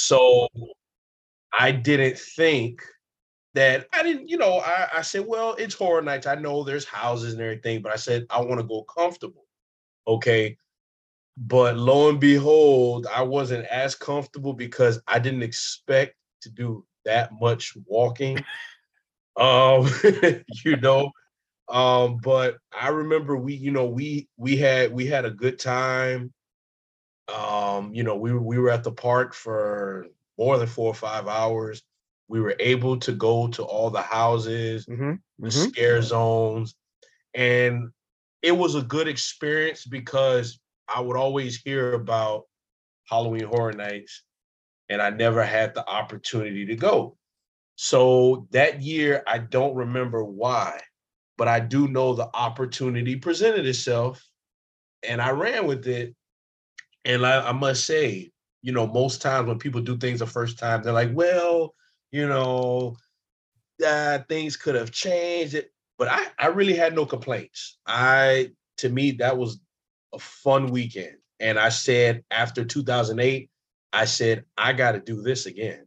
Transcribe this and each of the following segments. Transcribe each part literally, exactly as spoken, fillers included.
So I didn't think that I didn't, you know, I, I said, well, it's horror nights. I know there's houses and everything, but I said, I want to go comfortable. Okay. But lo and behold, I wasn't as comfortable because I didn't expect to do that much walking. Um, you know, um, but I remember we, you know, we we had we had a good time. Um, you know, we were we were at the park for more than four or five hours. We were able to go to all the houses, Mm-hmm. the Mm-hmm. scare zones, and it was a good experience because I would always hear about Halloween Horror Nights, and I never had the opportunity to go. So that year, I don't remember why, but I do know the opportunity presented itself, and I ran with it. And I, I must say, you know, most times when people do things the first time, they're like, well, you know, uh, things could have changed it. But I, I really had no complaints. I, to me, that was a fun weekend. And I said after two thousand eight, I said, I got to do this again.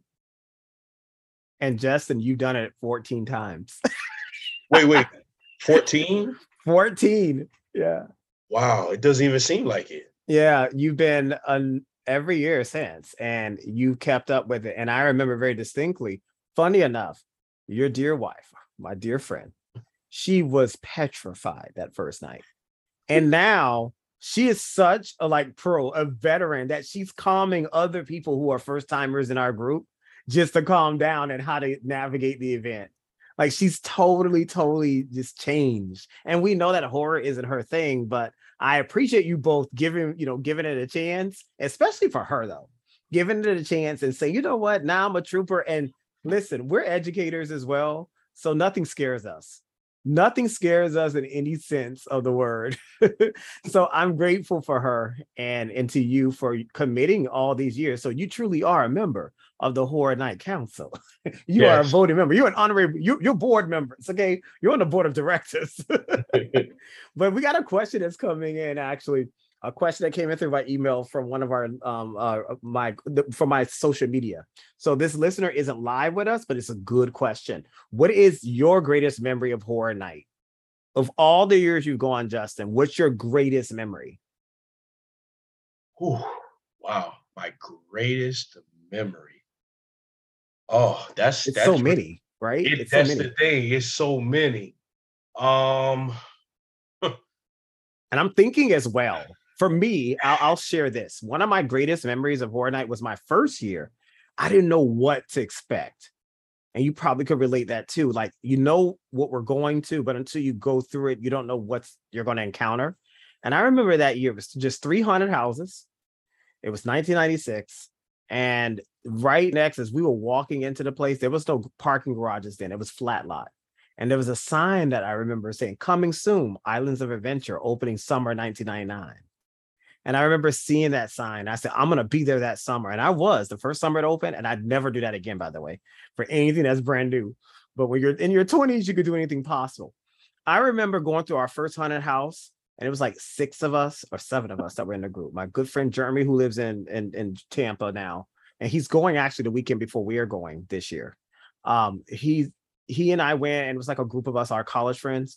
And Justin, you've done it fourteen times. Wait, wait, fourteen? fourteen. Yeah. Wow, it doesn't even seem like it. Yeah, you've been on every year since, and you kept up with it. And I remember very distinctly, funny enough, your dear wife, my dear friend, she was petrified that first night. And now she is such a like pro, a veteran that she's calming other people who are first timers in our group just to calm down and how to navigate the event. Like she's totally, totally just changed. And we know that horror isn't her thing, but I appreciate you both giving, you know, giving it a chance, especially for her though, giving it a chance and saying, you know what, now I'm a trooper. And listen, we're educators as well. So nothing scares us. Nothing scares us in any sense of the word. So I'm grateful for her and, and to you for committing all these years. So you truly are a member of the Horror Night Council. You are a Yes. voting member. You're an honorary, you, you're board members. Okay. You're on the board of directors. But we got a question that's coming in actually. A question that came in through by email from one of our um uh my the, from my social media. So this listener isn't live with us, but it's a good question. What is your greatest memory of Horror Night? Of all the years you've gone, Justin, what's your greatest memory? Whew, wow, my greatest memory. Oh, that's It's so that's many, right? it. It's so That's the many. thing. It's so many. Um, And I'm thinking as well. For me, I'll, I'll share this. One of my greatest memories of Horror Night was my first year. I didn't know what to expect. And you probably could relate that too. Like, you know what we're going to, but until you go through it, you don't know what you're going to encounter. And I remember that year, it was just three hundred houses. It was nineteen ninety-six. And right next, as we were walking into the place, there was no parking garages then. It was flat lot. And there was a sign that I remember saying, coming soon, Islands of Adventure, opening summer nineteen ninety-nine. And I remember seeing that sign. I said, I'm going to be there that summer. And I was the first summer it opened. And I'd never do that again, by the way, for anything that's brand new. But when you're in your twenties, you could do anything possible. I remember going through our first haunted house, and it was like six of us or seven of us that were in the group. My good friend Jeremy, who lives in, in, in Tampa now, and he's going actually the weekend before we are going this year. Um, he, he and I went, and it was like a group of us, our college friends.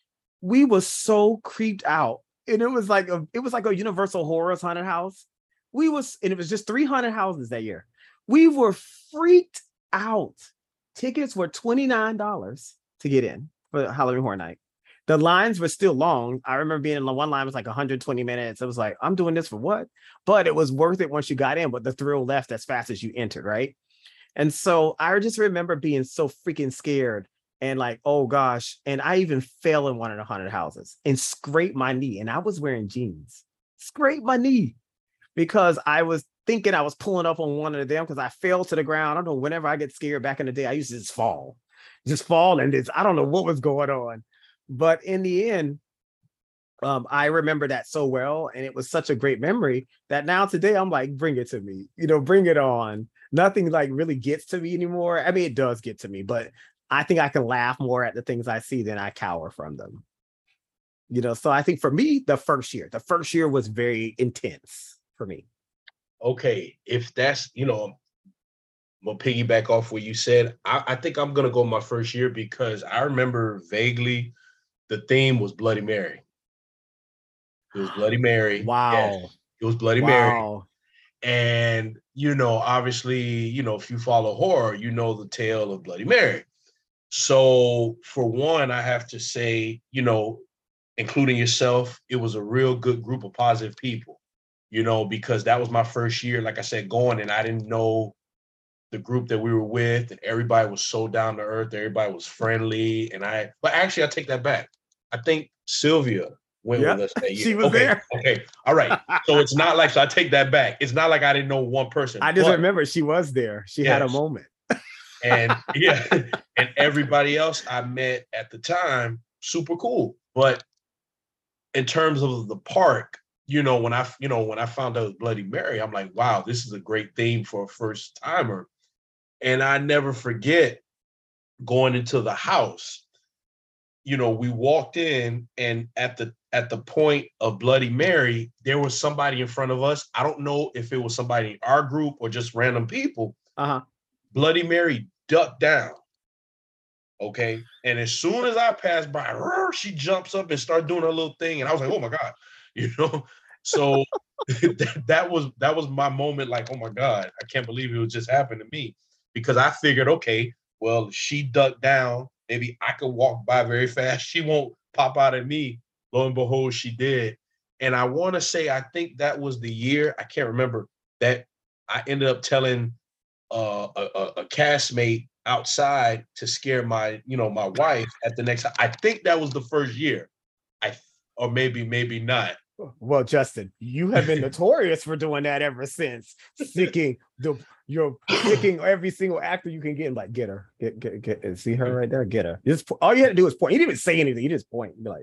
We was so creeped out, and it was like a it was like a Universal Horrors haunted house. We was and it was just three hundred houses that year. We were freaked out. Tickets were twenty-nine dollars to get in for Halloween Horror Night. The lines were still long. I remember being in the one line was like one hundred twenty minutes. It was like, I'm doing this for what? But it was worth it once you got in, but the thrill left as fast as you entered, right? And so I just remember being so freaking scared and like, oh gosh. And I even fell in one of the haunted houses and scraped my knee. And I was wearing jeans, scraped my knee because I was thinking I was pulling up on one of them because I fell to the ground. I don't know, whenever I get scared back in the day, I used to just fall, just fall. And it's, I don't know what was going on. But in the end, um, I remember that so well. And it was such a great memory that now today I'm like, bring it to me, you know, bring it on. Nothing like really gets to me anymore. I mean, it does get to me, but I think I can laugh more at the things I see than I cower from them. You know, so I think for me, the first year, the first year was very intense for me. okay, if that's, you know, I'm gonna piggyback off what you said. I, I think I'm gonna go my first year because I remember vaguely the theme was Bloody Mary. It was Bloody Mary. Yes, Wow. it was Bloody Mary. Wow. And you know, obviously, you know, if you follow horror, you know the tale of Bloody Mary. So for one, I have to say, you know, including yourself, it was a real good group of positive people, you know, because that was my first year, like I said, going, and I didn't know the group that we were with, and everybody was so down to earth, everybody was friendly. And I, but actually, I take that back. I think Sylvia went with Yep. us that She year. was Okay. there. Okay. All right. So it's not like, so I take that back. It's not like I didn't know one person. I just but, remember she was there. She had a yes. moment. And yeah, and everybody else I met at the time, super cool. But in terms of the park, you know, when I, you know, when I found out it was Bloody Mary, I'm like, wow, this is a great theme for a first timer. And I never forget going into the house. You know, we walked in, and at the at the point of Bloody Mary, there was somebody in front of us. I don't know if it was somebody in our group or just random people. Uh-huh. Bloody Mary ducked down. Okay. And as soon as I passed by, she jumps up and starts doing her little thing. And I was like, oh my God, you know? So that, that was that was my moment, like, oh my God, I can't believe it would just happen to me. Because I figured, okay, well, she ducked down. Maybe I could walk by very fast. She won't pop out at me. Lo and behold, she did. And I want to say, I think that was the year, I can't remember, that I ended up telling uh, a, a, a castmate outside to scare my, you know, my wife at the next. I think that was the first year. I or maybe, maybe not. Well, Justin, you have been notorious for doing that ever since. Sicking the you're sicking every single actor you can get and like, get her, get get get see her right there, get her. Just all you had to do is point. You didn't even say anything, you just point. Be like,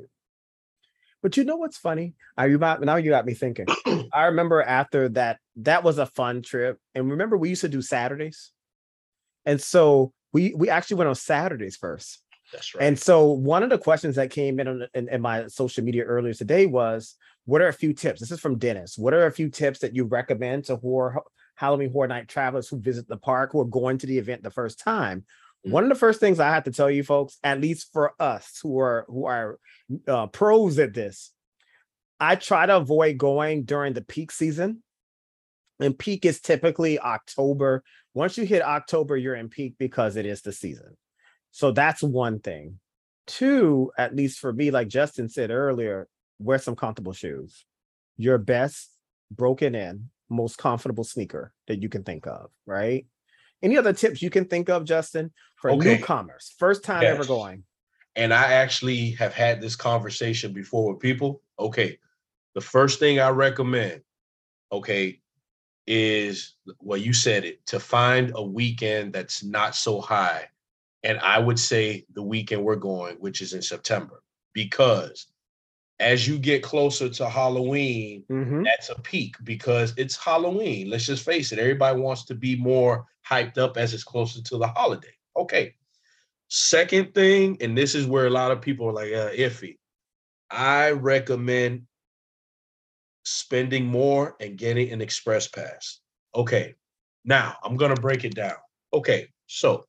but you know what's funny? I you got now you got me thinking. I remember after that, that was a fun trip. And remember, we used to do Saturdays. And so we we actually went on Saturdays first. That's right. And so one of the questions that came in, on, in in my social media earlier today was, what are a few tips? This is from Dennis. What are a few tips that you recommend to horror, Halloween Horror Night travelers who visit the park, who are going to the event the first time? Mm-hmm. One of the first things I have to tell you folks, at least for us who are who are uh, pros at this, I try to avoid going during the peak season. And peak is typically October. Once you hit October, you're in peak because it is the season. So that's one thing. Two, at least for me, like Justin said earlier, wear some comfortable shoes. Your best broken in, most comfortable sneaker that you can think of, right? Any other tips you can think of, Justin, for okay. newcomers, first time yes. ever going? And I actually have had this conversation before with people. Okay, the first thing I recommend, okay, is, well, you said it, to find a weekend that's not so high. And I would say the weekend we're going, which is in September, because as you get closer to Halloween, mm-hmm. that's a peak because it's Halloween. Let's just face it. Everybody wants to be more hyped up as it's closer to the holiday. Okay. Second thing, and this is where a lot of people are like, uh, iffy. I recommend spending more and getting an express pass. Okay. Now I'm going to break it down. Okay. So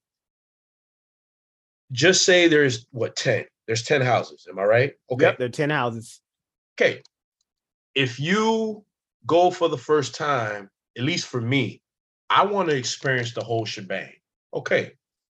just say there's what, ten? There's ten houses. Am I right? Okay. Yep, there are ten houses. Okay. If you go for the first time, at least for me, I want to experience the whole shebang. Okay.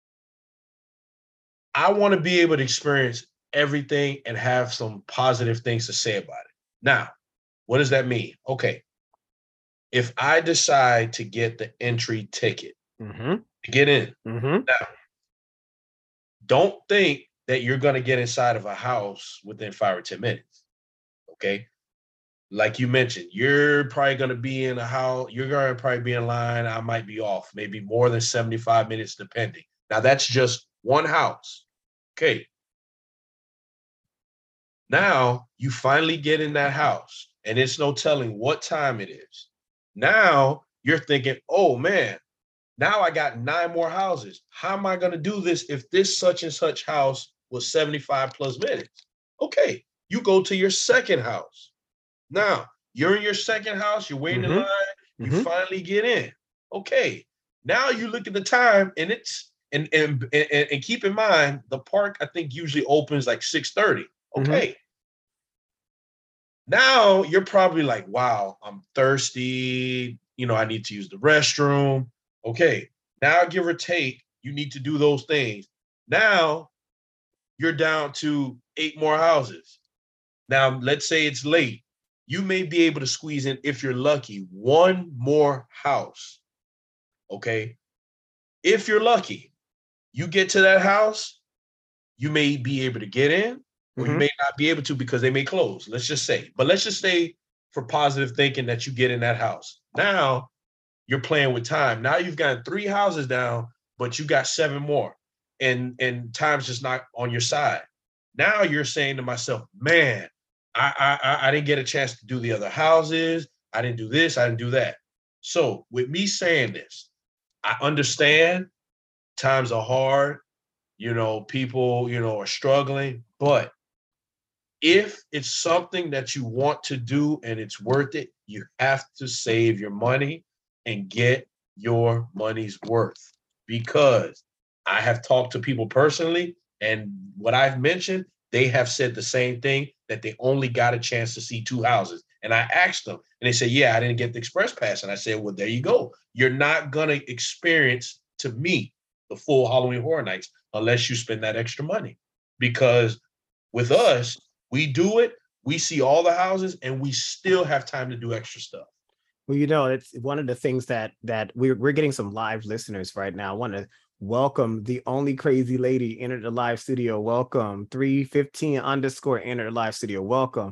I want to be able to experience everything and have some positive things to say about it. Now, what does that mean? Okay. If I decide to get the entry ticket mm-hmm. to get in, mm-hmm. now, don't think that you're going to get inside of a house within five or ten minutes. Okay. Like you mentioned, you're probably going to be in a house. You're going to probably be in line. I might be off, maybe more than seventy-five minutes, depending. Now that's just one house. Okay. Now you finally get in that house and it's no telling what time it is. Now you're thinking, oh man, now I got nine more houses. How am I going to do this if this such and such house was seventy-five plus minutes? Okay, you go to your second house. Now, you're in your second house, you're waiting mm-hmm. in line, you mm-hmm. finally get in. Okay, Now you look at the time, and it's and and and, and keep in mind the park I think usually opens like six thirty. Okay. Mm-hmm. Now you're probably like, wow, I'm thirsty. You know, I need to use the restroom. Okay. Now, give or take, you need to do those things. Now you're down to eight more houses. Now, let's say it's late. You may be able to squeeze in, if you're lucky, one more house. Okay. If you're lucky, you get to that house, you may be able to get in, or mm-hmm. you may not be able to because they may close. Let's just say. But let's just say for positive thinking that you get in that house. Now you're playing with time. Now you've got three houses down, but you got seven more. And, and time's just not on your side. Now you're saying to myself, man, I, I I didn't get a chance to do the other houses. I didn't do this. I didn't do that. So with me saying this, I understand times are hard. You know, people, you know, are struggling. But if it's something that you want to do and it's worth it, you have to save your money and get your money's worth. Because I have talked to people personally, and what I've mentioned, they have said the same thing, that they only got a chance to see two houses. And I asked them, and they said, yeah, I didn't get the express pass. And I said, well, there you go. You're not going to experience, to me, the full Halloween Horror Nights unless you spend that extra money. Because with us, we do it, we see all the houses, and we still have time to do extra stuff. Well, you know, it's one of the things that that we're, we're getting some live listeners right now. I want to welcome the only crazy lady entered the live studio. Welcome. three fifteen underscore entered the live studio. Welcome.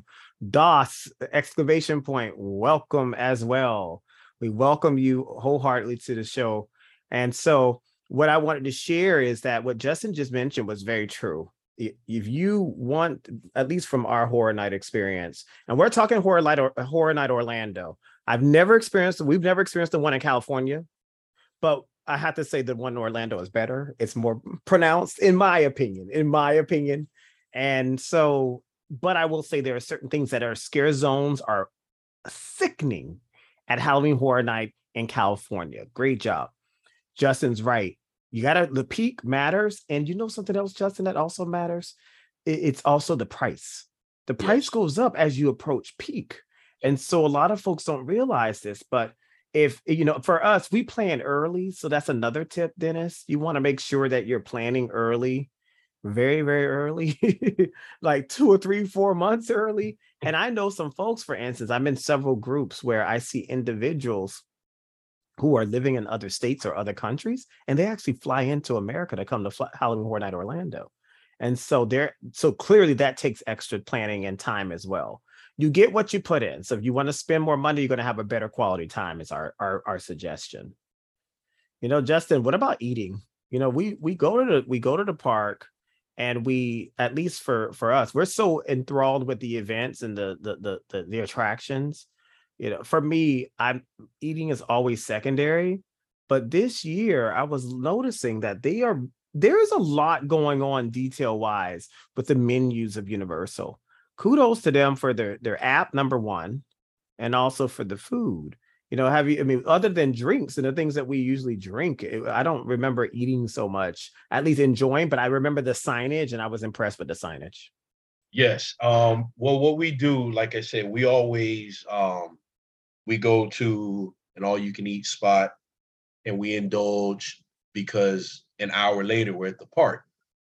DOS exclamation point. Welcome as well. We welcome you wholeheartedly to the show. And so what I wanted to share is that what Justin just mentioned was very true. If you want, at least from our horror night experience, and we're talking horror night or horror night Orlando. I've never experienced, we've never experienced the one in California, but I have to say the one in Orlando is better. It's more pronounced, in my opinion, in my opinion. And so, but I will say there are certain things that are scare zones are sickening at Halloween Horror Night in California. Great job. Justin's right. You gotta, the peak matters. And you know something else, Justin, that also matters? It's also the price. The price yes. goes up as you approach peak. And so a lot of folks don't realize this, but if, you know, for us, we plan early. So that's another tip, Dennis. You want to make sure that you're planning early, very, very early, like two or three, four months early. And I know some folks, for instance, I'm in several groups where I see individuals who are living in other states or other countries, and they actually fly into America to come to fly, Halloween Horror Night Orlando. And so there, so clearly that takes extra planning and time as well. You get what you put in. So if you want to spend more money, you're going to have a better quality time is our, our, our suggestion. You know, Justin, what about eating? You know, we, we go to the, we go to the park and we, at least for, for us, we're so enthralled with the events and the, the, the, the, the attractions. You know, for me, I'm eating is always secondary, but this year I was noticing that they are, there is a lot going on detail wise with the menus of Universal. Kudos to them for their, their app, number one, and also for the food. You know, have you, I mean, other than drinks and the things that we usually drink, I don't remember eating so much, at least enjoying, but I remember the signage and I was impressed with the signage. Yes. Um, well, what we do, like I said, we always, um, we go to an all you can eat spot and we indulge because an hour later we're at the park.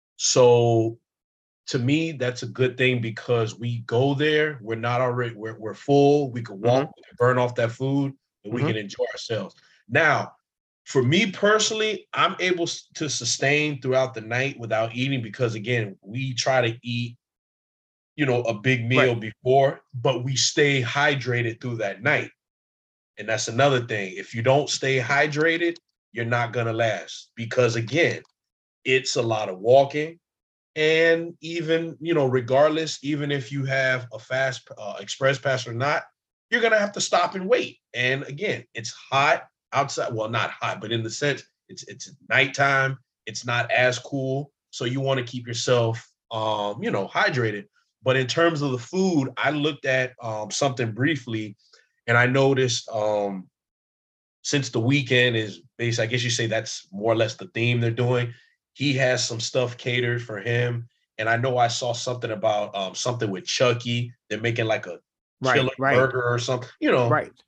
So to me, that's a good thing because we go there, we're not already, we're, we're full, we can walk, mm-hmm. we can burn off that food, and we mm-hmm. can enjoy ourselves. Now, for me personally, I'm able to sustain throughout the night without eating because, again, we try to eat, you know, a big meal right. before, but we stay hydrated through that night. And that's another thing. If you don't stay hydrated, you're not going to last because, again, it's a lot of walking. And even, you know, regardless, even if you have a fast uh, express pass or not, you're going to have to stop and wait. And again, it's hot outside. Well, not hot, but in the sense it's it's nighttime. It's not as cool. So you want to keep yourself, um, you know, hydrated. But in terms of the food, I looked at um, something briefly and I noticed um, since the weekend is based, I guess you say that's more or less the theme they're doing. He has some stuff catered for him. And I know I saw something about um, something with Chucky. They're making like a Right, killer right, burger or something, you know. right.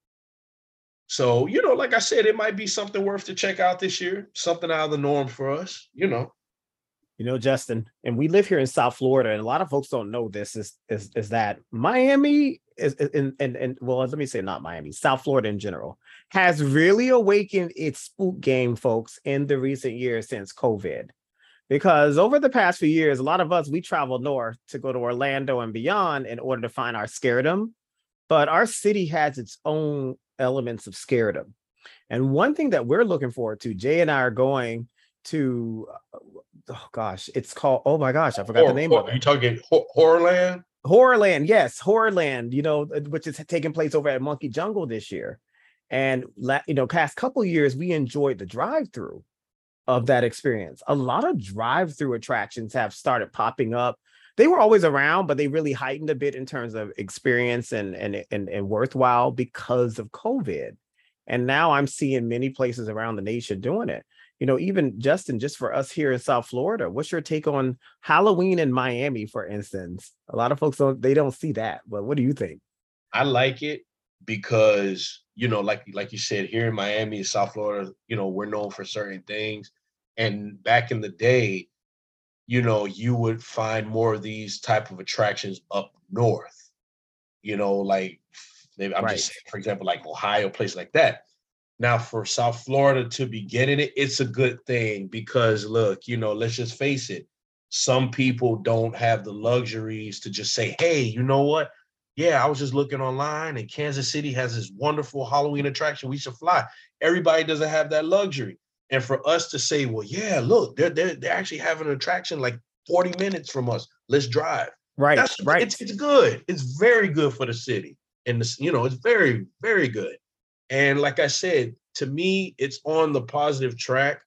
So, you know, like I said, it might be something worth to check out this year, something out of the norm for us, you know. You know, Justin, and we live here in South Florida, and a lot of folks don't know this is is is that Miami is and and and well, let me say not Miami, South Florida in general has really awakened its spook game, folks, in the recent years since COVID. Because over the past few years, a lot of us we travel north to go to Orlando and beyond in order to find our scaredom. But our city has its own elements of scaredom. And one thing that we're looking forward to, Jay and I are going to, uh, oh gosh, it's called, oh my gosh, I forgot the Or, name or of are you it. talking Hor- Horrorland? Horrorland, yes, Horrorland, you know, uh, which is taking place over at Monkey Jungle this year. And, la- you know, past couple years, we enjoyed the drive-through of that experience. A lot of drive-through attractions have started popping up. They were always around, but they really heightened a bit in terms of experience and and and, and worthwhile because of COVID. And now I'm seeing many places around the nation doing it. You know, even Justin, just for us here in South Florida, what's your take on Halloween in Miami, for instance? A lot of folks don't they don't see that, but what do you think? I like it because, you know, like like you said, here in Miami, South Florida, you know, we're known for certain things. And back in the day, you know, you would find more of these type of attractions up north, you know, like maybe I'm just Right, saying, for example, like Ohio, place like that. Now, for South Florida to be getting it, it's a good thing because look, you know, let's just face it. Some people don't have the luxuries to just say, hey, you know what? Yeah, I was just looking online and Kansas City has this wonderful Halloween attraction. We should fly. Everybody doesn't have that luxury. And for us to say, well, yeah, look, they're, they're, they're actually having an attraction like forty minutes from us. Let's drive. right, That's right. it's it's good. It's very good for the city. And this, you know, it's very, very good. And like I said, to me, it's on the positive track.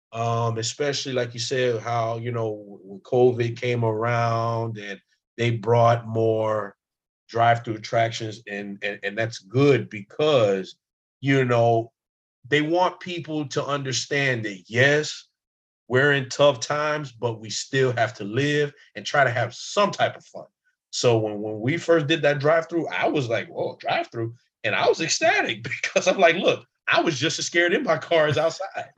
Um, especially like you said, how you know when COVID came around and they brought more drive-through attractions, and, and and that's good because you know they want people to understand that yes, we're in tough times, but we still have to live and try to have some type of fun. So when, when we first did that drive-through, I was like, whoa, drive-through. And I was ecstatic because I'm like, look, I was just as scared in my car as outside.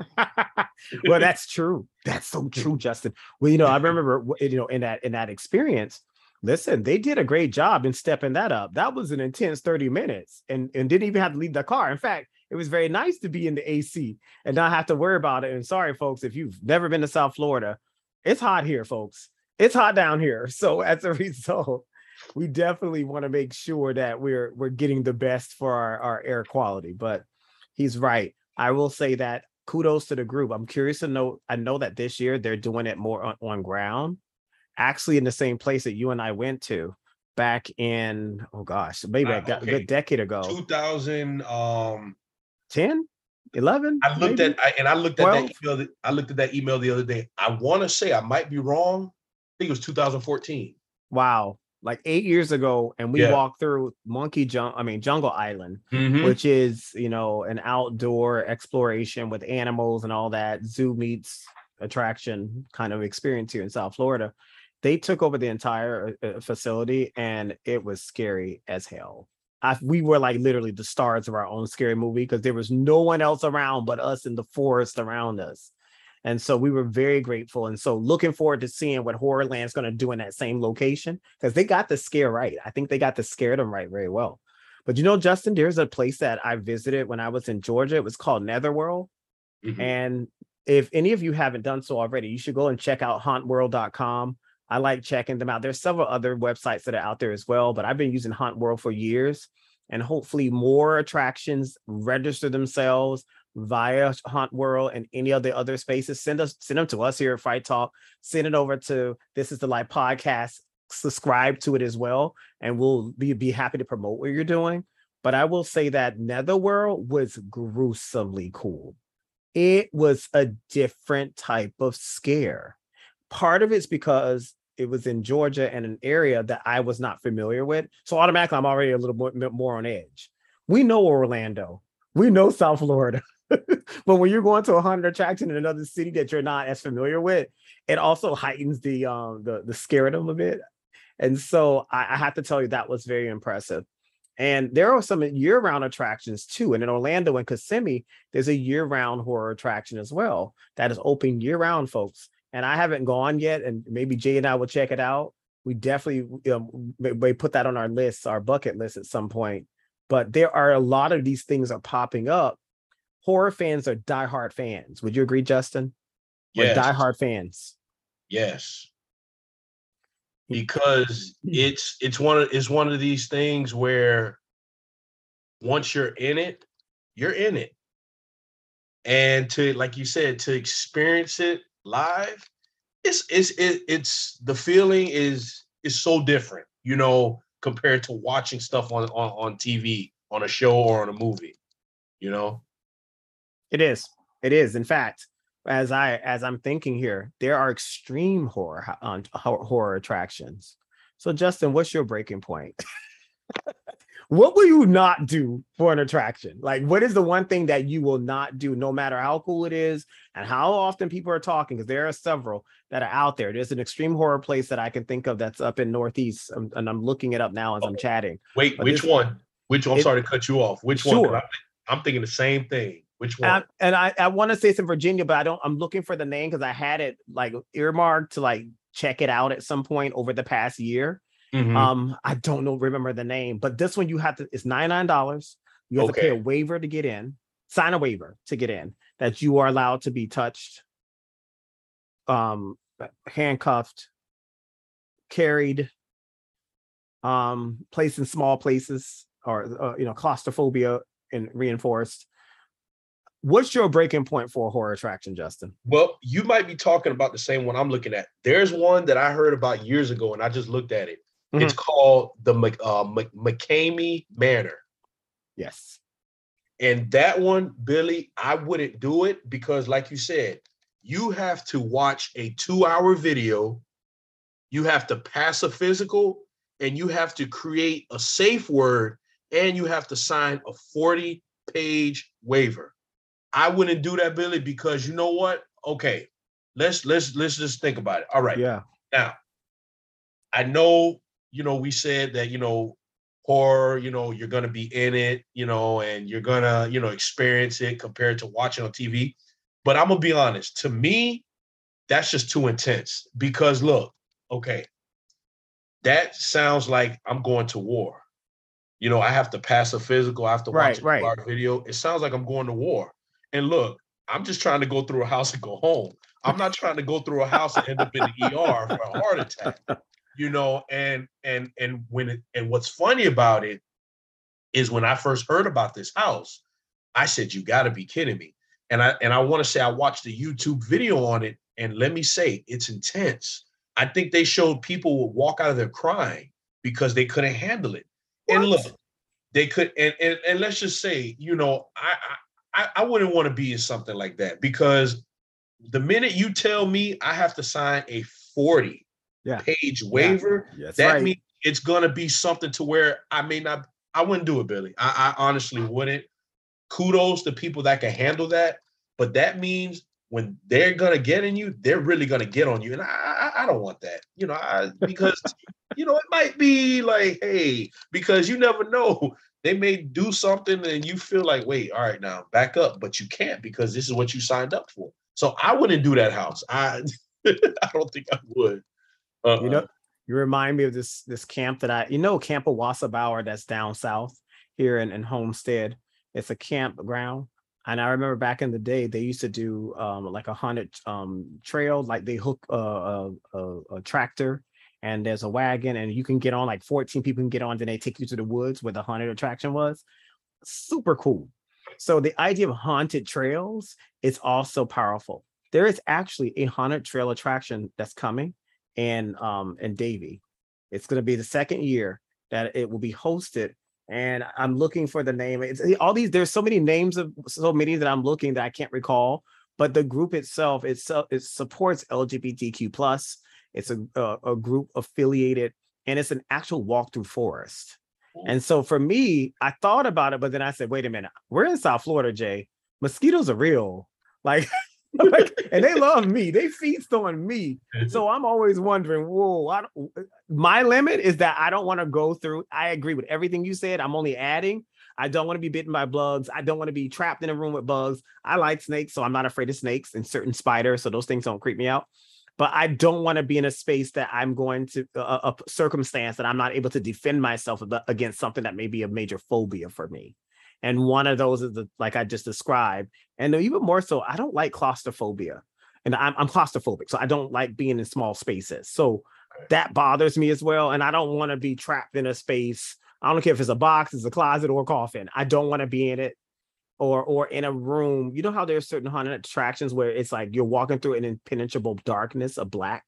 Well, that's true. That's so true, Justin. Well, you know, I remember, you know, in that in that experience, listen, they did a great job in stepping that up. That was an intense thirty minutes and, and didn't even have to leave the car. In fact, it was very nice to be in the A C and not have to worry about it. And sorry, folks, if you've never been to South Florida, it's hot here, folks. It's hot down here. So as a result, we definitely want to make sure that we're we're getting the best for our, our air quality. But he's right. I will say that kudos to the group. I'm curious to know. I know that this year they're doing it more on, on ground, actually in the same place that you and I went to back in, oh gosh, maybe Uh, a good okay, decade ago. two thousand. Um, ten, eleven, I looked maybe at I, and I looked at that twelve. email. I looked at that email the other day. I want to say I might be wrong. I think it was two thousand fourteen. Wow. Like eight years ago. And we Yeah. walked through Monkey Jump, I mean, Jungle Island, Mm-hmm. which is, you know, an outdoor exploration with animals and all that zoo meets attraction kind of experience here in South Florida. They took over the entire uh, facility and it was scary as hell. I, we were like literally the stars of our own scary movie because there was no one else around but us in the forest around us. And so we were very grateful. And so looking forward to seeing what Horrorland's going to do in that same location because they got the scare right. I think they got the scare them right very well. But you know, Justin, there's a place that I visited when I was in Georgia. It was called Netherworld. Mm-hmm. And if any of you haven't done so already, you should go and check out haunt world dot com. I like checking them out. There's several other websites that are out there as well, but I've been using Haunt World for years. And hopefully more attractions register themselves via Haunt World and any of the other spaces. Send us, send them to us here at Fight Talk. Send it over to This Is the Life podcast. Subscribe to it as well, and we'll be, be happy to promote what you're doing. But I will say that Netherworld was gruesomely cool. It was a different type of scare. Part of it's because it was in Georgia and an area that I was not familiar with. So automatically, I'm already a little more, more on edge. We know Orlando. We know South Florida. But when you're going to a haunted attraction in another city that you're not as familiar with, it also heightens the um the the scaredom a bit. And so I, I have to tell you that was very impressive. And there are some year-round attractions too. And in Orlando and Kissimmee, there's a year-round horror attraction as well that is open year-round, folks. And I haven't gone yet, and maybe Jay and I will check it out. We definitely um, may put that on our list, our bucket list at some point. But there are a lot of these things are popping up. Horror fans are diehard fans. Would you agree, Justin? We're Yes. diehard fans. Yes. Because it's it's one of it's one of these things where once you're in it, you're in it. And to, like you said, to experience it live, it's it's it, it's the feeling is is so different, you know, compared to watching stuff on, on on T V, on a show or on a movie, you know. It is. It is. In fact, as I as I'm thinking here, there are extreme horror on horror attractions. So, Justin, what's your breaking point? What will you not do for an attraction? Like, what is the one thing that you will not do, no matter how cool it is and how often people are talking? Because there are several that are out there. There's an extreme horror place that I can think of that's up in Northeast, um, and I'm looking it up now as I'm chatting. Wait, But which this, one? Which one? I'm it, sorry to cut you off. Which sure. one? I'm, I'm thinking the same thing. Which one? And, and I, I want to say it's in Virginia, but I don't, I'm looking for the name because I had it like earmarked to like check it out at some point over the past year. Mm-hmm. Um, I don't know, remember the name, but this one you have to, it's ninety-nine dollars. You have okay. to pay a waiver to get in, sign a waiver to get in, that you are allowed to be touched, um, handcuffed, carried, um, placed in small places, or, uh, you know, claustrophobia and reinforced. What's your breaking point for a horror attraction, Justin? Well, you might be talking about the same one I'm looking at. There's one that I heard about years ago, and I just looked at it. Mm-hmm. It's called the uh, McCamey Manor. Yes. And that one, Billy, I wouldn't do it because, like you said, you have to watch a two-hour video, you have to pass a physical, and you have to create a safe word, and you have to sign a forty-page waiver. I wouldn't do that, Billy, because you know what? Okay, let's let's let's just think about it. All right. Yeah. Now, I know, you know, we said that, you know, horror, you know, you're gonna be in it, you know, and you're gonna, you know, experience it compared to watching on T V. But I'm gonna be honest, to me, that's just too intense. Because look, okay, that sounds like I'm going to war. You know, I have to pass a physical, I have to right, watch a right. video. It sounds like I'm going to war. And look, I'm just trying to go through a house and go home. I'm not trying to go through a house and end up in the E R for a heart attack. You know, and and and when it, and what's funny about it is when I first heard about this house, I said, you got to be kidding me. And I and I want to say I watched a YouTube video on it, and let me say, it's intense. I think they showed people would walk out of there crying because they couldn't handle it. What? And look, they could, and, and and let's just say, you know, I I I wouldn't want to be in something like that, because the minute you tell me I have to sign a forty yeah. page waiver, yeah. that right. means it's gonna be something to where I may not, I wouldn't do it, Billy. I, I honestly wouldn't. Kudos to people that can handle that, but that means when they're gonna get in you, they're really gonna get on you, and I I, I don't want that, you know, I, because you know, it might be like, hey, because you never know, they may do something and you feel like, wait, all right, now back up, but you can't because this is what you signed up for. So I wouldn't do that house. I I don't think I would. Uh-uh. You know, you remind me of this this camp that I, you know, Camp Owasso that's down south here in, in Homestead. It's a campground. And I remember back in the day, they used to do um, like a haunted um, trail, like they hook a, a, a, a tractor and there's a wagon and you can get on, like fourteen people can get on, then they take you to the woods where the haunted attraction was. Super cool. So the idea of haunted trails is also powerful. There is actually a haunted trail attraction that's coming in, um, in Davie. It's going to be the second year that it will be hosted. And I'm looking for the name. It's all these, there's so many names of so many that I'm looking that I can't recall, but the group itself, itself it supports L G B T Q plus. It's a, a, a group affiliated, and it's an actual walk through forest. And so for me, I thought about it, but then I said, wait a minute, we're in South Florida, Jay. Mosquitoes are real. Like, like and they love me. They feast on me. So I'm always wondering, whoa, I don't, my limit is that I don't want to go through. I agree with everything you said. I'm only adding. I don't want to be bitten by bugs. I don't want to be trapped in a room with bugs. I like snakes, so I'm not afraid of snakes and certain spiders. So those things don't creep me out. But I don't want to be in a space that I'm going to uh, a circumstance that I'm not able to defend myself against something that may be a major phobia for me. And one of those is the, like I just described. And even more so, I don't like claustrophobia. And I'm, I'm claustrophobic, so I don't like being in small spaces. So that bothers me as well. And I don't want to be trapped in a space. I don't care if it's a box, it's a closet, or a coffin. I don't want to be in it. Or, or in a room, you know how there's certain haunted attractions where it's like you're walking through an impenetrable darkness of black.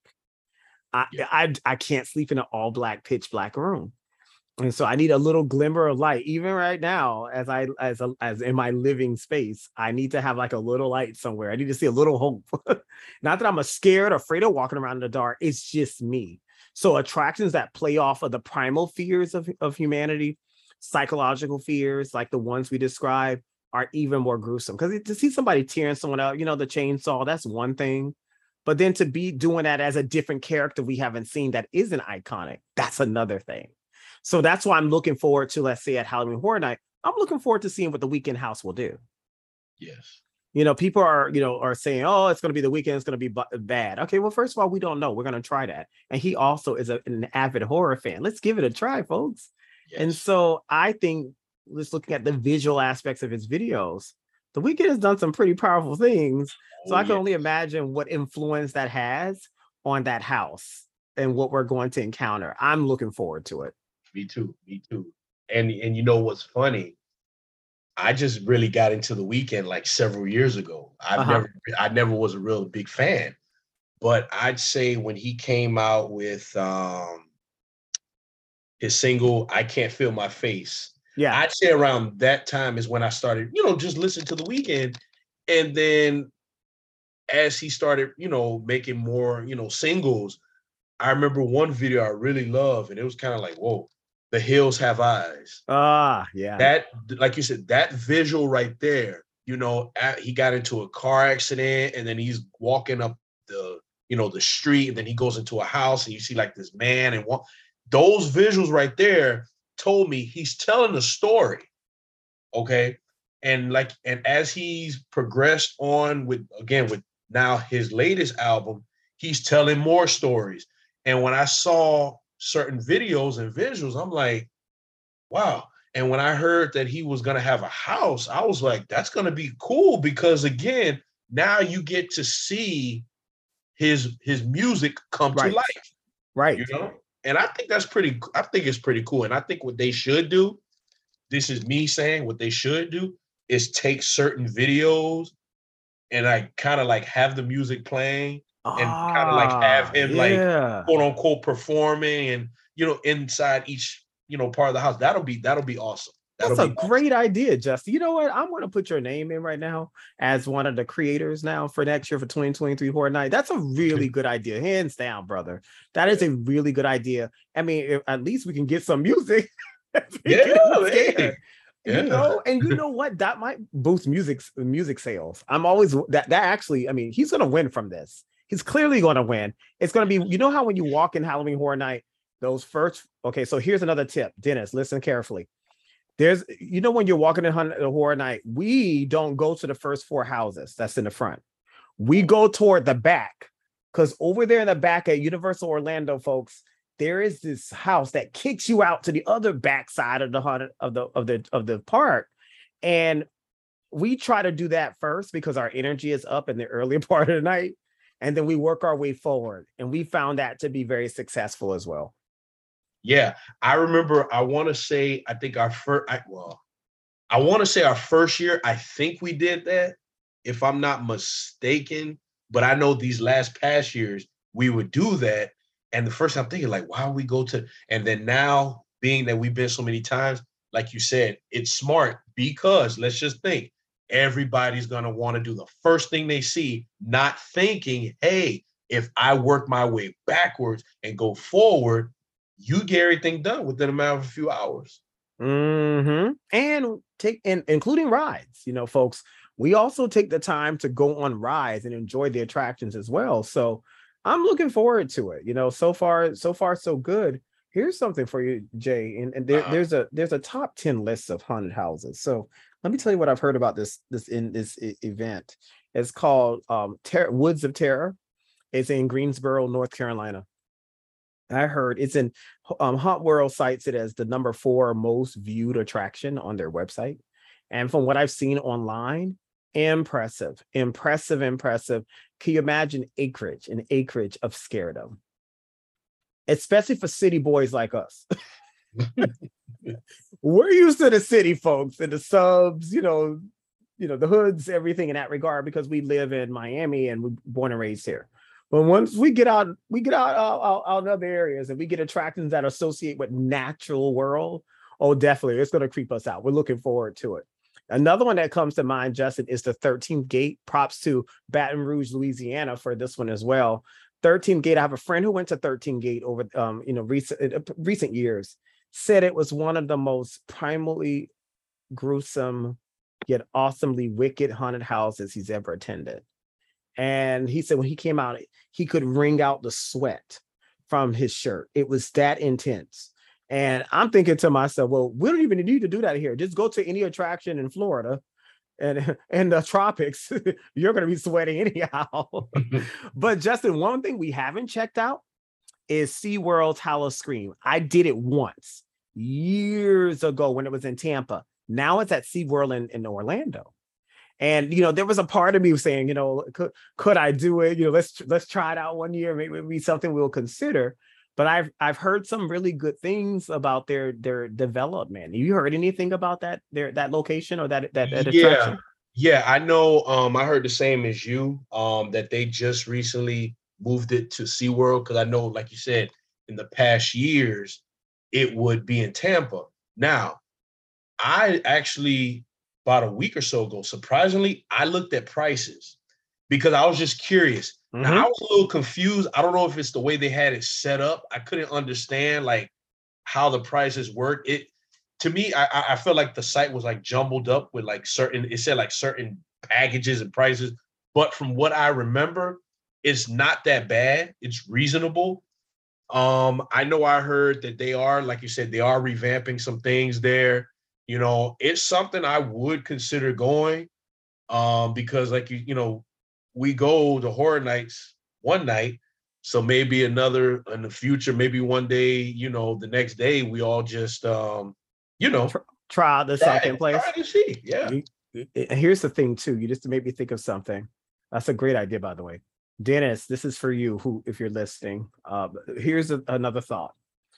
I, yeah. I, I can't sleep in an all black, pitch black room. And so I need a little glimmer of light. Even right now, as I as a, as in my living space, I need to have like a little light somewhere. I need to see a little hope. Not that I'm a scared or afraid of walking around in the dark. It's just me. So attractions that play off of the primal fears of, of humanity, psychological fears like the ones we described, are even more gruesome. Because to see somebody tearing someone out, you know, the chainsaw, that's one thing. But then to be doing that as a different character we haven't seen that isn't iconic, that's another thing. So that's why I'm looking forward to, let's say at Halloween Horror Night, I'm looking forward to seeing what the Weekend House will do. Yes. You know, people are, you know, are saying, oh, it's going to be the Weekend, it's going to be b- bad. Okay, well, first of all, we don't know. We're going to try that. And he also is a, an avid horror fan. Let's give it a try, folks. Yes. And so I think, just looking at the visual aspects of his videos, the Weeknd has done some pretty powerful things. So oh, I can yes. only imagine what influence that has on that house and what we're going to encounter. I'm looking forward to it. Me too. Me too. And and you know what's funny? I just really got into the Weeknd like several years ago. I uh-huh. never I never was a real big fan, but I'd say when he came out with um, his single "I Can't Feel My Face." Yeah, I'd say around that time is when I started, you know, just listen to the Weeknd. And then as he started, you know, making more, you know, singles, I remember one video I really love, and it was kind of like, whoa, The Hills Have Eyes. Ah, yeah. That, like you said, that visual right there, you know, at, he got into a car accident and then he's walking up the, you know, the street, and then he goes into a house and you see like this man and one, those visuals right there told me he's telling a story. Okay. And like, and as he's progressed on with, again, with now his latest album, he's telling more stories. And when I saw certain videos and visuals, I'm like, wow. And when I heard that he was going to have a house, I was like, that's going to be cool, because again, now you get to see his, his music come right. to life. Right. You know? And I think that's pretty, I think it's pretty cool. And I think what they should do, this is me saying what they should do, is take certain videos and like kind of like have the music playing and ah, kind of like have him yeah. like quote unquote performing and, you know, inside each, you know, part of the house. That'll be, that'll be awesome. That'll That's a be great awesome. idea, Justin. You know what? I'm going to put your name in right now as one of the creators now for next year for twenty twenty-three Horror Night. That's a really good idea. Hands down, brother. That is a really good idea. I mean, if, at least we can get some music. Yeah, hey. You yeah. know, and you know what? That might boost music music sales. I'm always that that actually, I mean, he's going to win from this. He's clearly going to win. It's going to be, you know how when you walk in Halloween Horror Night, those first, okay, so here's another tip. Dennis, listen carefully. There's, you know, when you're walking in Horror Night, we don't go to the first four houses that's in the front. We go toward the back, because over there in the back at Universal Orlando, folks, there is this house that kicks you out to the other back side of the of the of the of the park, and we try to do that first because our energy is up in the early part of the night, and then we work our way forward, and we found that to be very successful as well. Yeah, I remember, I want to say, I think our first, I, well, I want to say our first year, I think we did that, if I'm not mistaken. But I know these last past years, we would do that. And the first time I'm thinking, like, why would we go to, and then now, being that we've been so many times, like you said, it's smart, because let's just think, everybody's going to want to do the first thing they see, not thinking, hey, if I work my way backwards and go forward, you get everything done within a matter of a few hours. Mm-hmm. And take and including rides, you know, folks. We also take the time to go on rides and enjoy the attractions as well. So I'm looking forward to it. You know, so far, so far, so good. Here's something for you, Jay. And, and there, Uh, there's a there's a top ten list of haunted houses. So let me tell you what I've heard about this this in this e- event. It's called um Ter- Woods of Terror. It's in Greensboro, North Carolina. I heard it's in um, Haunt World cites it as the number four most viewed attraction on their website. And from what I've seen online, impressive, impressive, impressive. Can you imagine acreage, an acreage of scaredom, especially for city boys like us? We're used to the city folks and the subs, you know, you know, the hoods, everything in that regard, because we live in Miami and we're born and raised here. But once we get out, we get out, out, out, out in other areas and we get attractions that associate with natural world. Oh, definitely. It's going to creep us out. We're looking forward to it. Another one that comes to mind, Justin, is the thirteenth Gate. Props to Baton Rouge, Louisiana for this one as well. thirteenth Gate. I have a friend who went to thirteenth Gate over um, you know, recent uh, recent years, said it was one of the most primally gruesome yet awesomely wicked haunted houses he's ever attended. And he said when he came out, he could wring out the sweat from his shirt. It was that intense. And I'm thinking to myself, well, we don't even need to do that here. Just go to any attraction in Florida and in the tropics. You're going to be sweating anyhow. But Justin, one thing we haven't checked out is SeaWorld's Howl-O-Scream. I did it once years ago when it was in Tampa. Now it's at SeaWorld in, in Orlando. And you know, there was a part of me saying, you know, could could I do it? You know, let's let's try it out one year. Maybe it'll be something we'll consider. But I've I've heard some really good things about their their development. You heard anything about that their that location or that that, that yeah, attraction? yeah, I know. Um, I heard the same as you. Um, that they just recently moved it to SeaWorld because I know, like you said, in the past years, it would be in Tampa. Now, I actually about a week or so ago, surprisingly, I looked at prices because I was just curious. Now I Mm-hmm. was a little confused. I don't know if it's the way they had it set up. I couldn't understand like how the prices work. It to me, I I felt like the site was like jumbled up with like certain. It said like certain packages and prices, but from what I remember, it's not that bad. It's reasonable. Um, I know I heard that they are, like you said, they are revamping some things there. You know, it's something I would consider going. Um, because like you, you know, we go to horror nights one night. So maybe another in the future, maybe one day, you know, the next day we all just um, you know, Try, try out the try sunken it, try place. it and see. Yeah. You, here's the thing too. You just made me think of something. That's a great idea, by the way. Dennis, this is for you. Who, if you're listening, uh, here's a, another thought.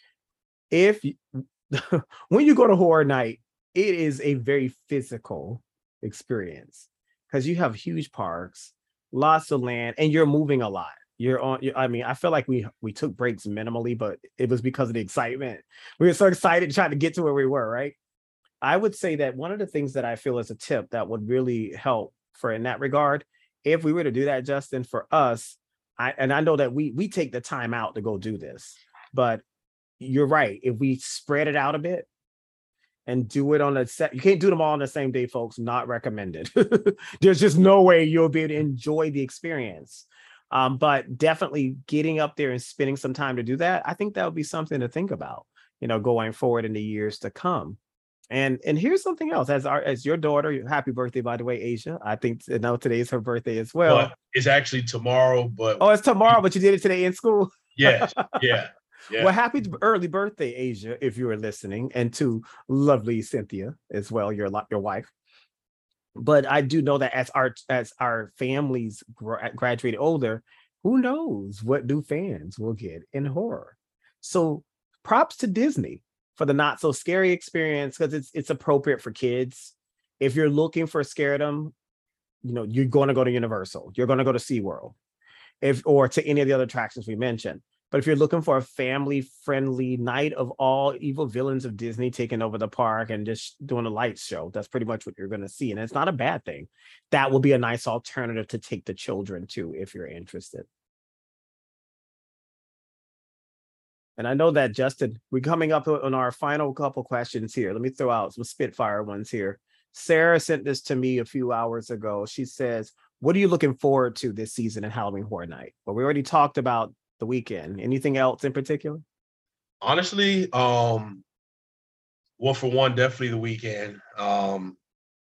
If you, when you go to horror night, it is a very physical experience because you have huge parks, lots of land, and you're moving a lot. You're on. you I mean, I feel like we we took breaks minimally, but it was because of the excitement. We were so excited trying to get to where we were. Right. I would say that one of the things that I feel is a tip that would really help for in that regard, if we were to do that, Justin, for us, I and I know that we we take the time out to go do this, but you're right. If we spread it out a bit and do it on a set, you can't do them all on the same day, folks. Not recommended. There's just no way you'll be able to enjoy the experience. Um, but definitely getting up there and spending some time to do that, I think that would be something to think about, you know, going forward in the years to come. And and here's something else. As our as your daughter, happy birthday, by the way, Asia. I think now today is her birthday as But well. it's actually tomorrow, but Oh, it's tomorrow, but you did it today in school. yes, yeah, Well, yeah. happy early birthday, Asia, if you were listening, and to lovely Cynthia as well, your your wife. But I do know that as our as our families gra- graduate older, who knows what new fans will get in horror. So props to Disney for the not so scary experience because it's it's appropriate for kids. If you're looking for scaredom, you know, you're going to go to Universal, you're going to go to SeaWorld, if or to any of the other attractions we mentioned. But if you're looking for a family-friendly night of all evil villains of Disney taking over the park and just doing a lights show, that's pretty much what you're going to see. And it's not a bad thing. That will be a nice alternative to take the children to if you're interested. And I know that, Justin, we're coming up on our final couple questions here. Let me throw out some Spitfire ones here. Sarah sent this to me a few hours ago. She says, what are you looking forward to this season in Halloween Horror Night? Well, we already talked about the weekend. Anything else in particular? Honestly, um, well, for one, definitely the weekend. Um,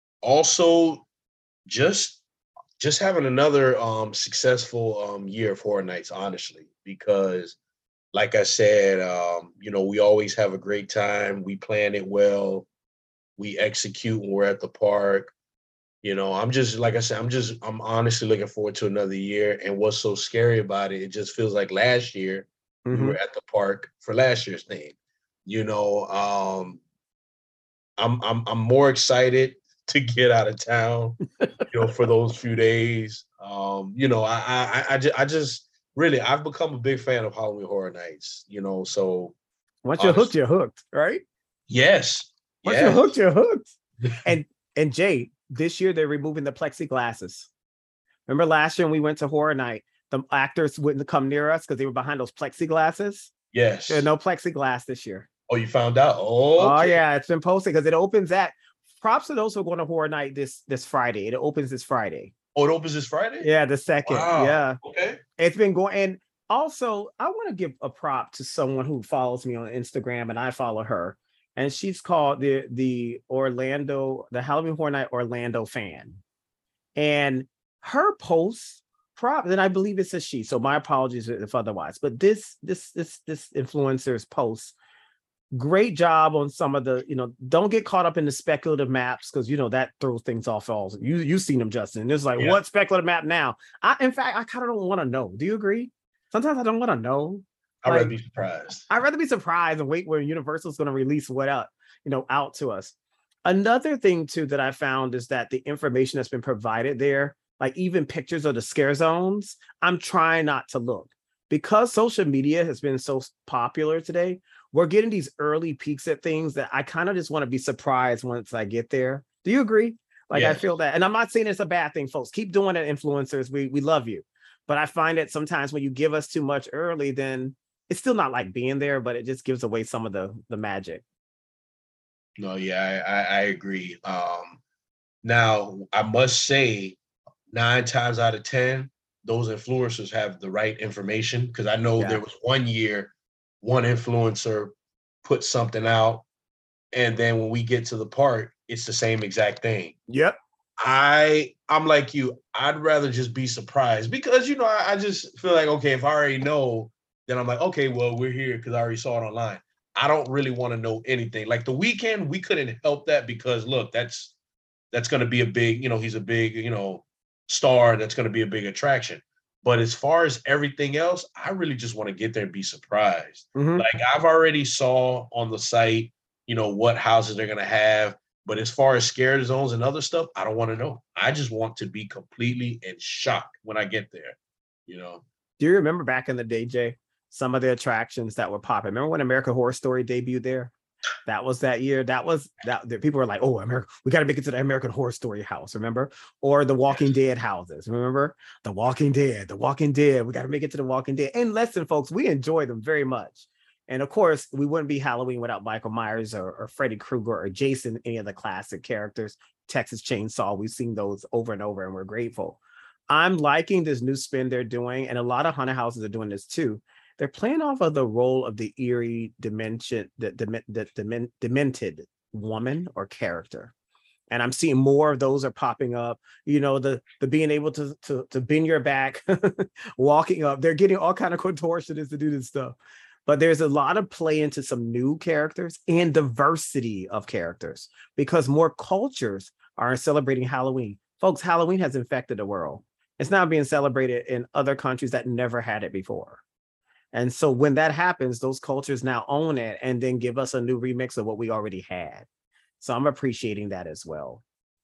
also, just just having another um successful um year of Horror Nights, honestly, because like I said, um, you know, we always have a great time. We plan it well. We execute when we're at the park. You know, I'm just like I said, I'm just I'm honestly looking forward to another year. And what's so scary about it, it just feels like last year we Mm-hmm. were at the park for last year's thing. You know, um, I'm I'm I'm more excited to get out of town, you know, for those few days. Um, you know, I I I just, I just really I've become a big fan of Halloween Horror Nights, you know, so Once you're hooked, honestly, you're hooked, right? yes, Once you're yes. hooked, you're hooked. And and Jay, this year they're removing the plexiglasses. Remember last year when we went to Horror Night, the actors wouldn't come near us because they were behind those plexiglasses. There's Yes. no plexiglass this year. Oh, you found out? Oh, Oh okay. yeah, it's been posted because it opens at. Props to those who are going to Horror Night this this Friday. It opens this Friday. Oh, it opens this Friday? Yeah, the second. Wow. Yeah, Okay. it's been going. And also, I want to give a prop to someone who follows me on Instagram, and I follow her. And she's called the the Orlando, the Halloween Horror Night Orlando fan. And her posts, prop, and I believe it's a she. So my apologies if otherwise. But this this this this influencer's post, great job on some of the, you know, don't get caught up in the speculative maps because you know that throws things off. Also, you you've seen them, Justin. It's like, Yeah. what speculative map now? I in fact I kind of don't want to know. Do you agree? Sometimes I don't want to know. I'd rather Like, be surprised. I'd rather be surprised and wait where Universal's going to release what out, you know, out to us. Another thing too that I found is that the information that's been provided there, like even pictures of the scare zones, I'm trying not to look because social media has been so popular today. We're getting these early peeks at things that I kind of just want to be surprised once I get there. Do you agree? Like I Yes. feel that, and I'm not saying it's a bad thing, folks. Keep doing it, influencers. We we love you, but I find that sometimes when you give us too much early, then it's still not like being there, but it just gives away some of the the magic. No, yeah, I, I, I agree. Um, now I must say, nine times out of ten, those influencers have the right information because I know Yeah. there was one year, one influencer put something out, and then when we get to the park, it's the same exact thing. Yep. I I'm like you. I'd rather just be surprised because you know I, I just feel like okay, if I already know, then I'm like okay, well we're here because I already saw it online. I don't really want to know anything. Like the weekend, we couldn't help that because look, that's that's going to be a big, you know, he's a big, you know, star. That's going to be a big attraction. But as far as everything else, I really just want to get there and be surprised. Mm-hmm. Like I've already saw on the site, you know, what houses they're going to have. But as far as scare zones and other stuff, I don't want to know. I just want to be completely in shock when I get there, you know. Do you remember back in the day, Jay, some of the attractions that were popping? Remember when American Horror Story debuted there? That was that year. That was that. that people were like, "Oh, America, we got to make it to the American Horror Story house." Remember, or the Walking Dead houses. Remember, the Walking Dead, the Walking Dead. We got to make it to the Walking Dead. And listen, folks, we enjoy them very much. And of course, we wouldn't be Halloween without Michael Myers or, or Freddy Krueger or Jason, any of the classic characters. Texas Chainsaw. We've seen those over and over, and we're grateful. I'm liking this new spin they're doing, and a lot of haunted houses are doing this too. They're playing off of the role of the eerie dimension, the, the, the, the demented woman or character. And I'm seeing more of those are popping up. You know, the the being able to to, to bend your back, walking up. They're getting all kind of contortionists to do this stuff. But there's a lot of play into some new characters and diversity of characters because more cultures are celebrating Halloween. Folks, Halloween has infected the world. It's now being celebrated in other countries that never had it before. And so when that happens, those cultures now own it and then give us a new remix of what we already had. So I'm appreciating that as well.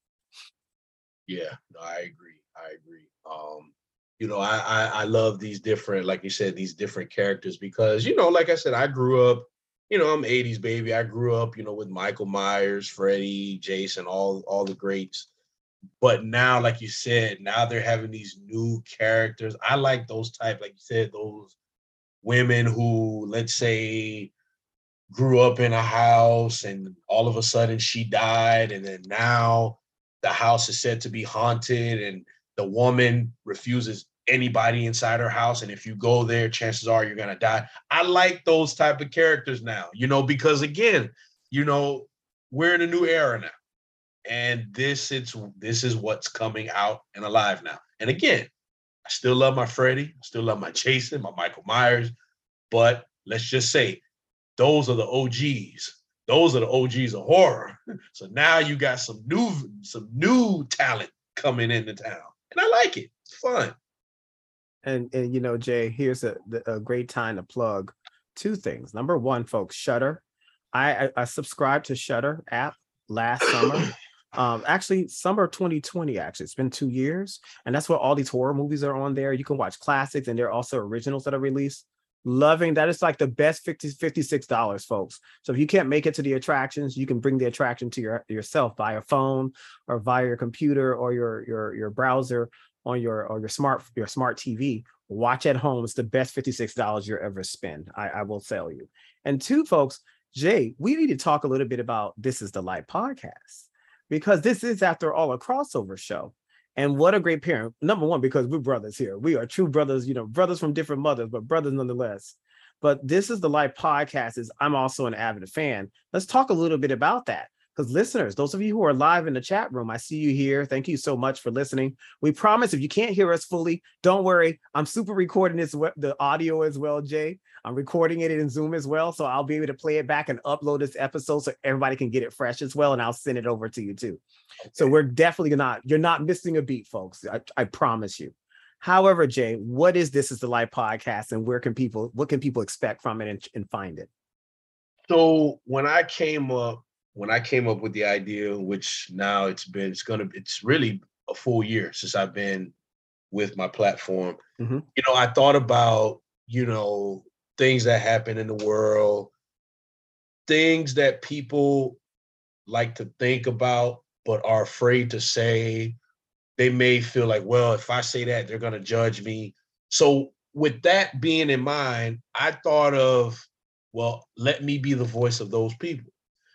Yeah, no, I agree. I agree. Um, you know, I, I I love these different, like you said, these different characters because, you know, like I said, I grew up, you know, I'm eighties baby. I grew up, you know, with Michael Myers, Freddy, Jason, all all the greats. But now, like you said, now they're having these new characters. I like those type, like you said, those women who, let's say, grew up in a house and all of a sudden she died, and then now the house is said to be haunted, and the woman refuses anybody inside her house, and if you go there, chances are you're gonna die. I like those type of characters now, you know, because again, you know, we're in a new era now, and this is this is what's coming out and alive now. And again, I still love my Freddy, I still love my Jason, my Michael Myers, but let's just say those are the O Gs. Those are the O Gs of horror. So now you got some new some new talent coming into town, and I like it. It's fun. And and you know, Jay, here's a a great time to plug two things. Number one, folks, Shudder. I I, I subscribed to Shudder app last summer. Um, actually, summer twenty twenty. Actually, it's been two years, and that's where all these horror movies are on there. You can watch classics, and there are also originals that are released. Loving that. It's like the best fifty, fifty-six dollars, folks. So if you can't make it to the attractions, you can bring the attraction to your yourself via phone or via your computer or your your your browser on your or your smart your smart T V. Watch at home. It's the best fifty-six dollars you'll ever spend. I, I will tell you. And two, folks, Jay, we need to talk a little bit about This Is the Life podcast, because this is, after all, a crossover show. And what a great parent. Number one, because we're brothers here. We are true brothers, you know, brothers from different mothers, but brothers nonetheless. But This Is the Life podcast is, I'm also an avid fan. Let's talk a little bit about that. Because listeners, those of you who are live in the chat room, I see you here. Thank you so much for listening. We promise if you can't hear us fully, don't worry. I'm super recording this, the audio as well, Jay. I'm recording it in Zoom as well. So I'll be able to play it back and upload this episode so everybody can get it fresh as well. And I'll send it over to you too. Okay. So we're definitely not, you're not missing a beat, folks. I, I promise you. However, Jay, what is This Is the Life podcast, and where can people, what can people expect from it and, and find it? So when I came up, when I came up with the idea, which now it's been, it's gonna, it's really a full year since I've been with my platform. Mm-hmm. You know, I thought about, you know, things that happen in the world, things that people like to think about, but are afraid to say. They may feel like, well, if I say that, they're gonna judge me. So with that being in mind, I thought of, well, let me be the voice of those people.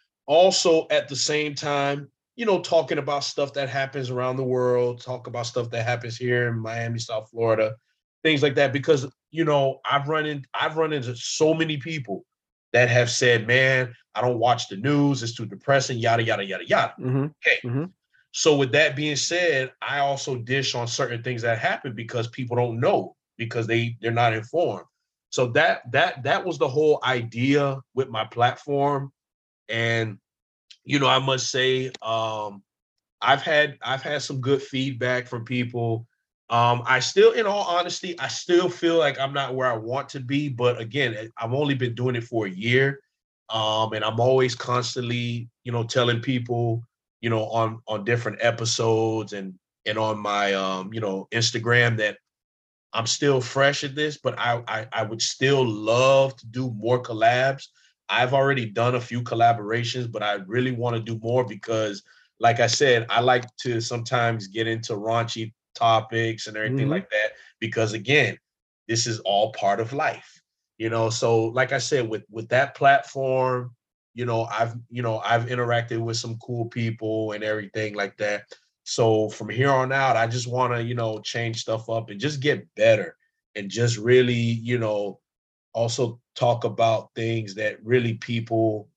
Also, at the same time, you know, talking about stuff that happens around the world, talk about stuff that happens here in Miami, South Florida, things like that. Because, you know, I've run in, I've run into so many people that have said, man, I don't watch the news. It's too depressing, yada, yada, yada, yada. Mm-hmm. Okay. Mm-hmm. So with that being said, I also dish on certain things that happen because people don't know, because they, they're not informed. So that, that, that was the whole idea with my platform. And, you know, I must say, um, I've had I've had some good feedback from people. Um, I still, in all honesty, I still feel like I'm not where I want to be. But again, I've only been doing it for a year. Um, and I'm always constantly, you know, telling people, you know, on on different episodes and and on my, um, you know, Instagram that I'm still fresh at this, but I, I I would still love to do more collabs. I've already done a few collaborations, but I really want to do more because, like I said, I like to sometimes get into raunchy topics and everything mm-hmm. like that, because again, this is all part of life, you know? So like I said, with, with that platform, you know, I've, you know, I've interacted with some cool people and everything like that. So from here on out, I just want to, you know, change stuff up and just get better and just really, you know, also talk about things that really people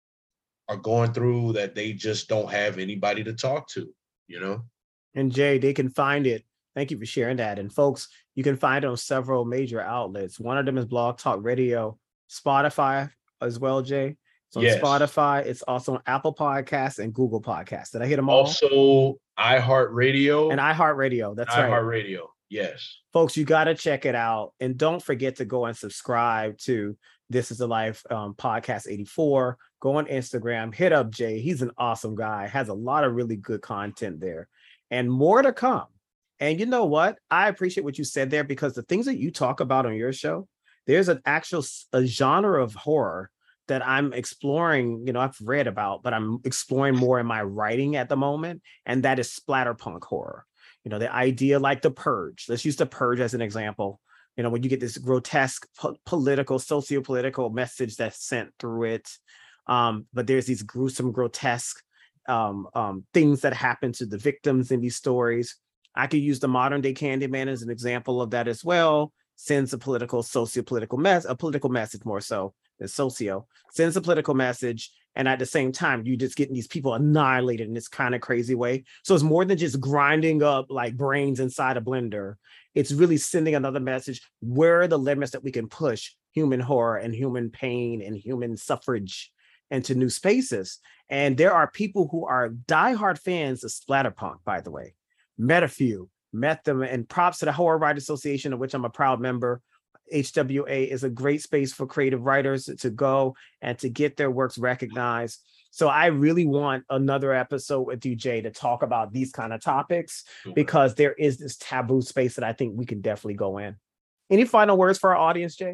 are going through that they just don't have anybody to talk to, you know? And Jay, they can find it. Thank you for sharing that. And folks, you can find it on several major outlets. One of them is Blog Talk Radio, Spotify as well, Jay. It's on yes. Spotify. It's also on Apple Podcasts and Google Podcasts. Did I hit them all? Also, iHeartRadio. And iHeartRadio. That's right. iHeartRadio. Yes. Folks, you got to check it out. And don't forget to go and subscribe to This Is the Life um, Podcast eighty-four. Go on Instagram. Hit up Jay. He's an awesome guy. Has a lot of really good content there. And more to come. And you know what? I appreciate what you said there, because the things that you talk about on your show, there's an actual a genre of horror that I'm exploring, you know, I've read about, but I'm exploring more in my writing at the moment. And that is splatterpunk horror. You know, the idea like The Purge. Let's use The Purge as an example. You know, when you get this grotesque po- political, socio-political message that's sent through it. Um, but there's these gruesome, grotesque um, um, things that happen to the victims in these stories. I could use the modern day Candyman as an example of that as well. Sends a political, socio-political mess, a political message more so than socio, sends a political message. And at the same time, you just getting these people annihilated in this kind of crazy way. So it's more than just grinding up like brains inside a blender. It's really sending another message. Where are the limits that we can push human horror and human pain and human suffrage into new spaces? And there are people who are diehard fans of Splatterpunk, by the way. Met a few, met them, and props to the Horror Writers Association, of which I'm a proud member. H W A is a great space for creative writers to go and to get their works recognized. So I really want another episode with you, Jay, to talk about these kind of topics, because there is this taboo space that I think we can definitely go in. Any final words for our audience, Jay?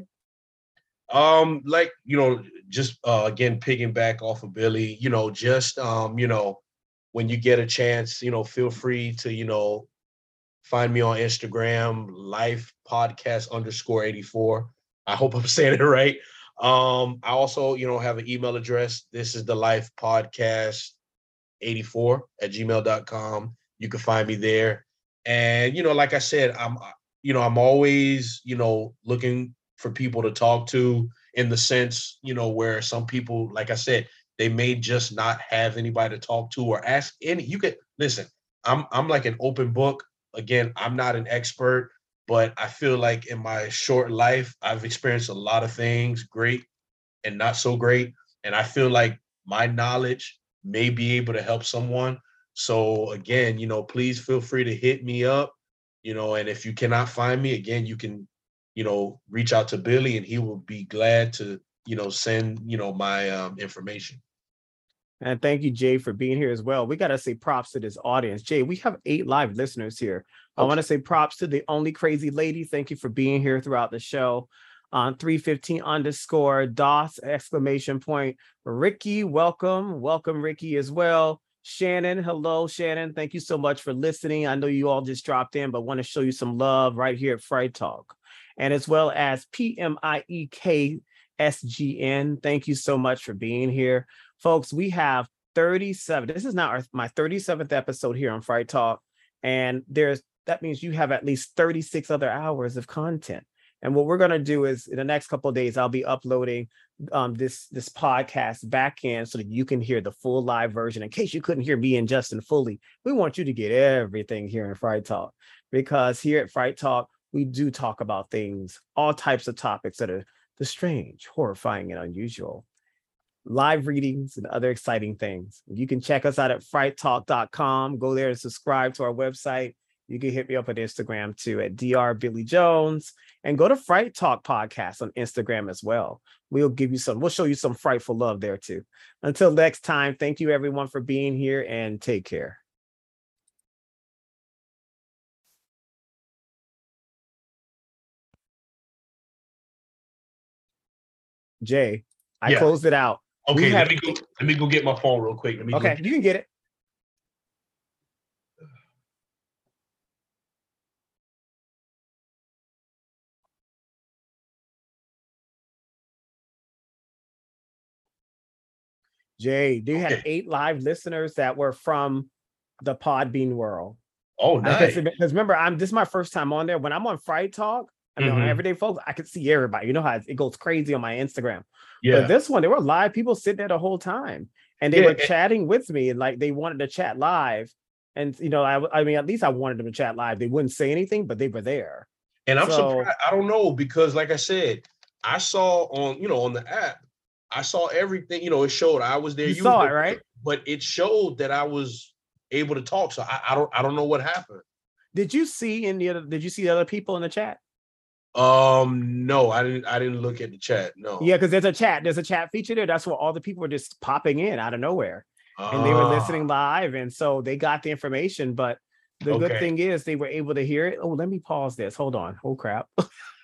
Um, like, you know, just uh, again, piggyback off of Billy, you know, just, um, you know, when you get a chance, you know, feel free to, you know, find me on Instagram, life podcast underscore eighty-four. I hope I'm saying it right. Um, I also, you know, have an email address. This is the life podcast eighty-four at gmail dot com. You can find me there. And, you know, like I said, I'm, you know, I'm always, you know, looking for people to talk to, in the sense, you know, where some people, like I said, they may just not have anybody to talk to or ask any. You could listen. I'm I'm like an open book. Again, I'm not an expert, but I feel like in my short life, I've experienced a lot of things, great and not so great. And I feel like my knowledge may be able to help someone. So again, you know, please feel free to hit me up, you know, and if you cannot find me, again, you can, you know, reach out to Billy and he will be glad to, you know, send, you know, my um, information. And thank you, Jay, for being here as well. We got to say props to this audience. Jay, we have eight live listeners here. I want to say props to the only crazy lady. Thank you for being here throughout the show. On three fifteen underscore DOS exclamation point. Ricky, welcome. Welcome, Ricky, as well. Shannon, hello, Shannon. Thank you so much for listening. I know you all just dropped in, but want to show you some love right here at Fright Talk. And as well as P M I E K S G N. Thank you so much for being here. Folks, we have thirty-seven. This is now our, my thirty-seventh episode here on Fright Talk. And there's that means you have at least thirty-six other hours of content. And what we're going to do is in the next couple of days, I'll be uploading um, this, this podcast back in so that you can hear the full live version. In case you couldn't hear me and Justin fully, we want you to get everything here in Fright Talk, because here at Fright Talk, we do talk about things, all types of topics that are the strange, horrifying, and unusual. Live readings and other exciting things. You can check us out at fright talk dot com. Go there and subscribe to our website. You can hit me up on Instagram too at D R Billy Jones, and go to Fright Talk Podcast on Instagram as well. We'll give you some, we'll show you some frightful love there too. Until next time, thank you everyone for being here and take care. Jay, I yeah. closed it out. Okay, have, let me go. Let me go get my phone real quick. Let me okay, go. You can get it. Jay, they okay. had eight live listeners that were from the Podbean world. Oh, nice. Because remember, I'm this is my first time on there. When I'm on Fright Talk, I mean, mm-hmm. on Everyday Folks, I can see everybody. You know how it goes crazy on my Instagram. Yeah. But this one, there were live people sitting there the whole time, and they yeah. were chatting with me, and like they wanted to chat live. And you know, I, I mean, at least I wanted them to chat live. They wouldn't say anything, but they were there. And I'm so, surprised. I don't know, because, like I said, I saw on you know on the app, I saw everything. You know, it showed I was there. You, you saw it, right? But it showed that I was able to talk. So I, I don't I don't know what happened. Did you see any other? Did you see the other people in the chat? Um, no, I didn't. I didn't look at the chat. No. Yeah, because there's a chat. There's a chat feature there. That's where all the people were just popping in out of nowhere, uh, and they were listening live, and so they got the information. But the okay. good thing is they were able to hear it. Oh, let me pause this. Hold on. Oh crap.